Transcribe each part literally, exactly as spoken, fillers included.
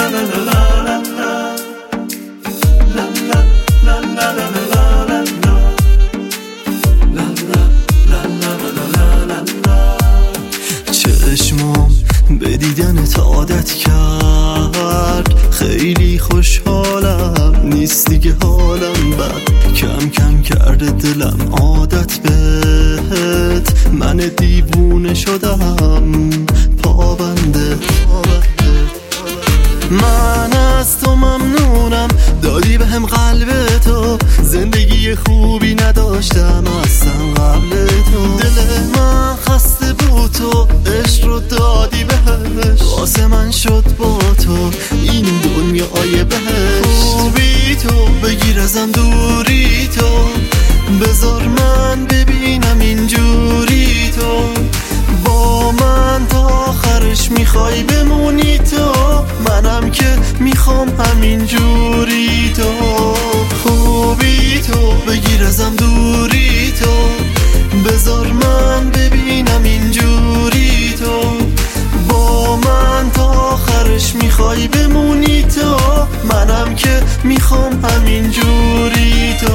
چشمام به دیدنت عادت کرد، خیلی خوشحالم نیست دیگه حالم بد، کم کم کرده دلم عادت بهت، من دیوونه شدم پابنده. من از تو ممنونم، دادی به هم قلب تو، زندگی خوبی نداشتم اصلا قبل تو، دل من خسته بود تو عشق رو دادی بهش، واسه من شد با تو این دنیای بهش. خوبی تو بگیر ازم دوری تو، بذار من ببینم اینجوری تو، با من تا آخرش میخوای بمونی تو، منم که میخوام همین جوری تو. خوبی تو بگیر ازم دوری تو، بذار من ببینم اینجوری تو، با من تا آخرش میخوای بمونی تو، منم که میخوام همین جوری تو.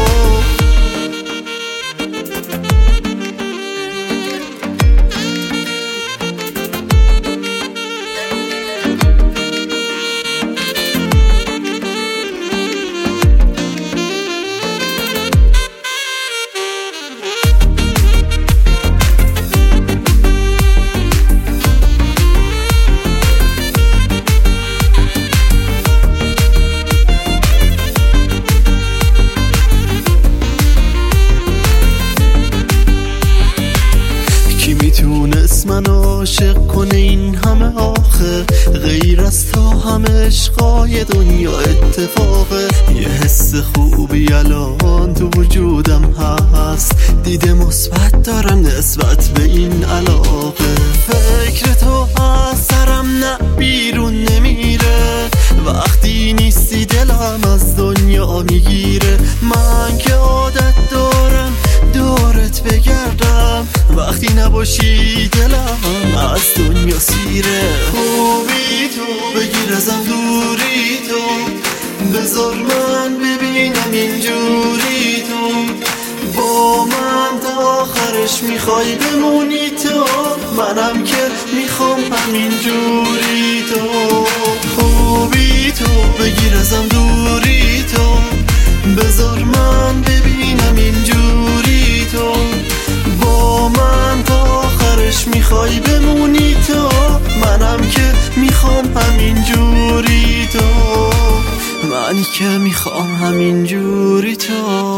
میتونست من عاشق کنه این همه آخه، غیر از تو همه عشقای دنیا اتفاقه، یه حس خوبی الان تو وجودم هست، دیده مثبت دارم نسبت به این علاقه، فکر تو از سرم نه بیرون نمیره، وقتی نیستی دلم از دنیا میگیره، من که عادت دارم دورت بگردم، وقتی نباشی دلم از دنیا سیره. خوبی تو بگیر ازم دوری تو، بذار من ببینم اینجوری تو، با من تا آخرش میخوای بمونی تو، منم که میخوام همین جوری تو. خوبی تو بگیر ازم دوری تو، بذار من ببینم اینجوری تو، با من تا آخرش میخوای بمونی تو، منم که میخوام همین جوری تو، منی که میخوام همین جوری تو.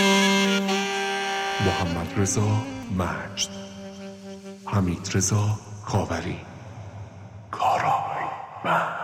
محمد رضا مجد، حمید رضا خاوری، کارای من.